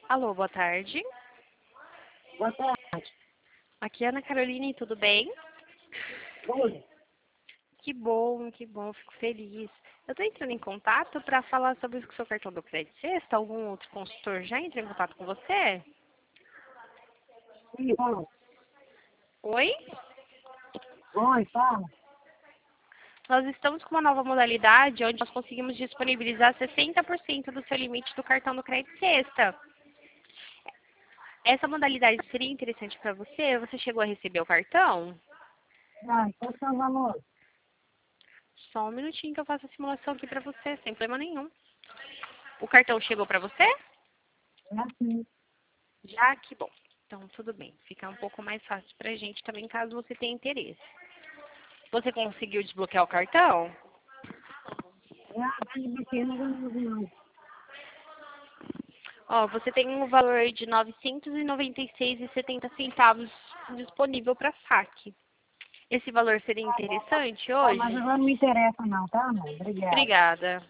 Alô, boa tarde. Boa tarde. Aqui é a Ana Caroline, tudo bem? Oi. Que bom, fico feliz. Eu estou entrando em contato para falar sobre o seu cartão do Crédito Sexta. Algum outro consultor já entrou em contato com você? Sim, fala. Oi? Oi, fala. Nós estamos com uma nova modalidade onde nós conseguimos disponibilizar 60% do seu limite do cartão do Crédito Sexta. Essa modalidade seria interessante para você? Você chegou a receber o cartão? Qual que é o valor? Só um minutinho que eu faço a simulação aqui para você, sem problema nenhum. O cartão chegou para você? É assim. Já, que bom. Então, tudo bem. Fica um pouco mais fácil pra gente também, caso você tenha interesse. Você conseguiu desbloquear o cartão? Vale pequeno, não. Ó, você tem um valor de R$ 996,70 disponível para saque. Esse valor seria interessante Tá, mas hoje? agora não me interessa não, tá, amor? Obrigada. Obrigada.